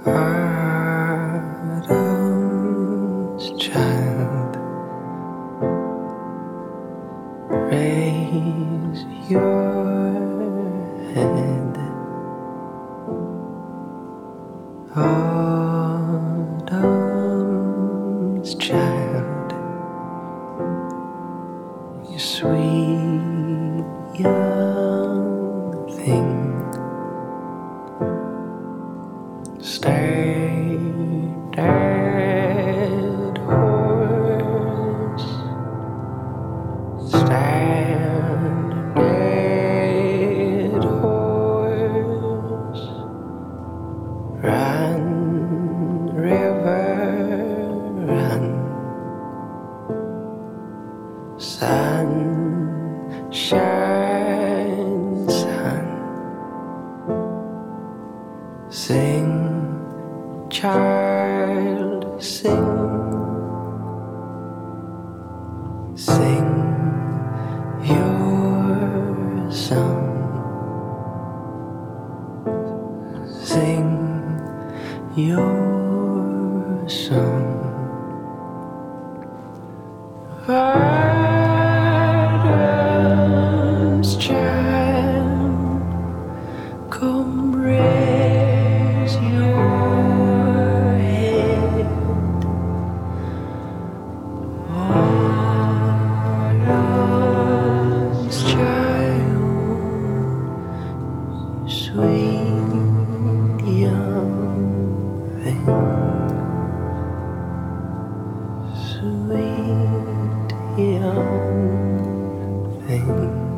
Adam's child, raise your head. Autumn's child, you sweet young thing, dead horse, dead horse, run, river, run, sunshine, sun, sing, child, sing, sing your song, sing your song. Adam's child, come raise your head. Adam's child, sweet young thing, sweet young thing.